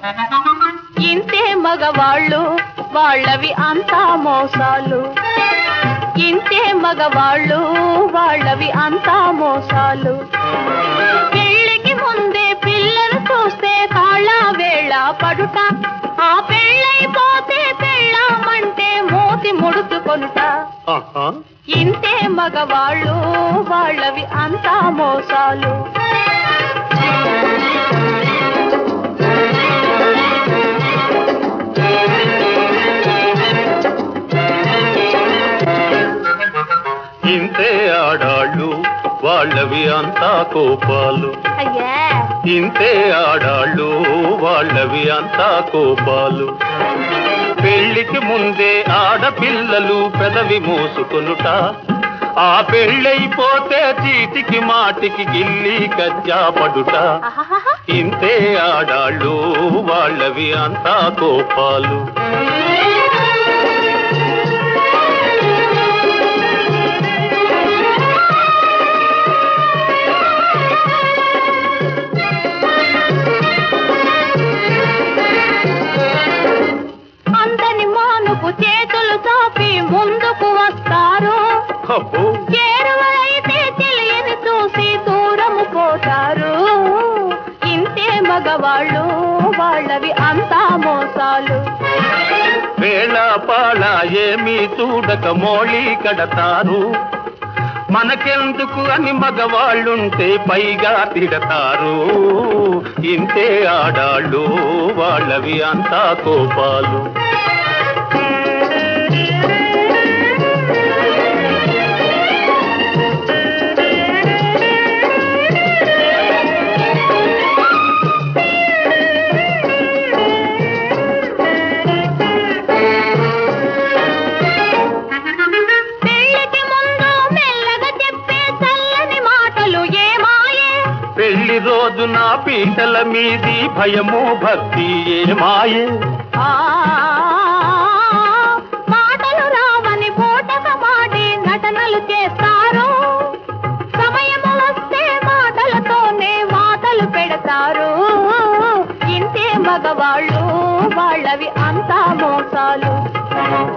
ఇంతే మగవాళ్ళు వాళ్ళవి అంతా మోసాలు. ఇంతే మగవాళ్ళు వాళ్ళవి అంతా మోసాలు. పెళ్ళికి ముందే పిల్లలు చూస్తే కాళ్ళ వేళ పడుట, ఆ పెళ్ళైపోతే పెళ్ళామంటే మూతి ముడుచుకొనుట. ఇంతే మగవాళ్ళు వాళ్ళవి అంతా మోసాలు. ఇంతే ఆడాళ్ళు వాళ్ళవి అంతా కోపాలు. ఇంతే ఆడాళ్ళు వాళ్ళవి అంతా కోపాలు. పెళ్లికి ముందే ఆడపిల్లలు పెదవి మోసుకొనుట, ఆ పెళ్ళైపోతే చీటికి మాటికి గిల్లి కజ్జా పడుట. ఇంతే ఆడాళ్ళు వాళ్ళవి అంతా కోపాలు. చేతులు చాపి ముందుకు వస్తారు, చేరువైతే తెలియని చూసి దూరము పోతారు. ఇంతే మగవాళ్ళు వాళ్ళవి అంతా మోసాలు. వేళ పాళ ఏమీ చూడక మోళీ కడతారు, మనకెందుకు అని మగవాళ్ళుంటే పైగా తిడతారు. ఇంతే ఆడాళ్ళు వాళ్ళవి అంతా కోపాలు. పెళ్లి రోజున పీటల మీది భయము భక్తి ఏమాయే. మాటలు రావని పూటక మాడి నటనలు చేస్తారు, సమయము వస్తే మాటలతోనే మాటలు పెడతారు. ఇంతే మగవాళ్ళు వాళ్ళవి అంతా మోసాలు.